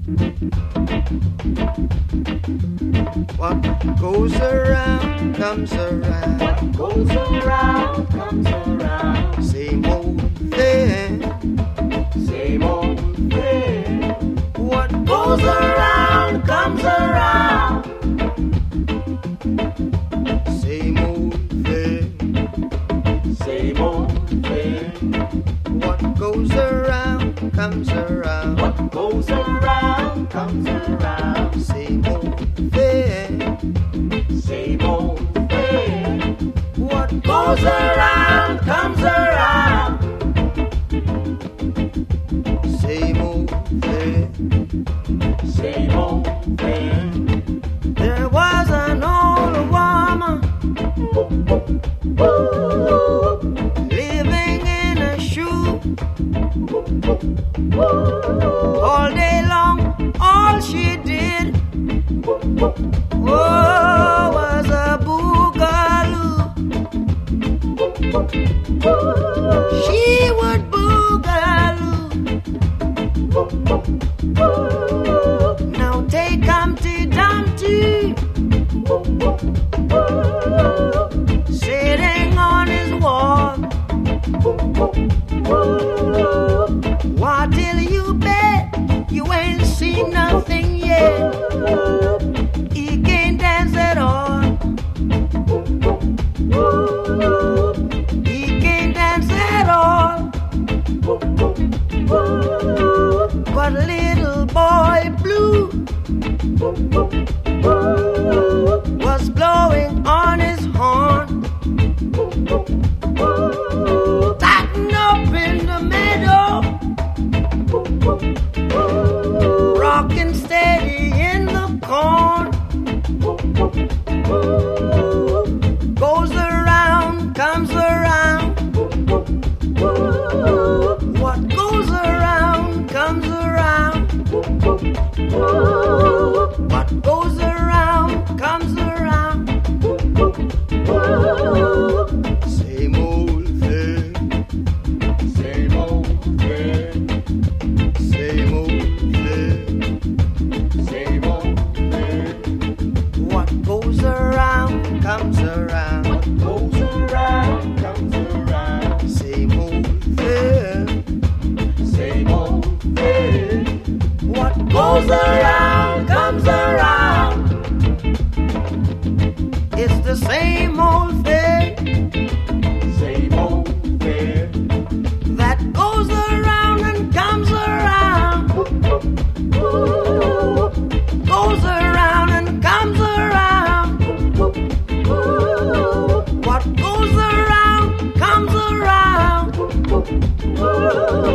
What goes around comes around. What goes around comes around. Same old thing. Same old thing. What goes around comes around. Same old thing. Same old thing. What goes around comes around. What goes around comes around. Same old thing. Same old thing. What goes around comes around. Same old thing. Same old thing. There was an old woman living in a shoe. All day long, all she did was a boogaloo. She would boogaloo. Now take Humpty Dumpty sitting on his wall. What till you bet you ain't seen nothing yet? He can't dance at all. He can't dance at all. But little boy Blue was blowing on his horn, lighting up in the meadow, rocking steady in the corn. Goes around, comes around. What goes around comes around. What goes around comes around. Same old thing. Same old thing. Same old thing. Same old thing. What goes around comes around. What goes around comes around. Same old thing. Same old thing. What Goes around comes around. It's the same old thing Same old thing. that goes around and comes around. Goes around and comes around. What goes around comes around.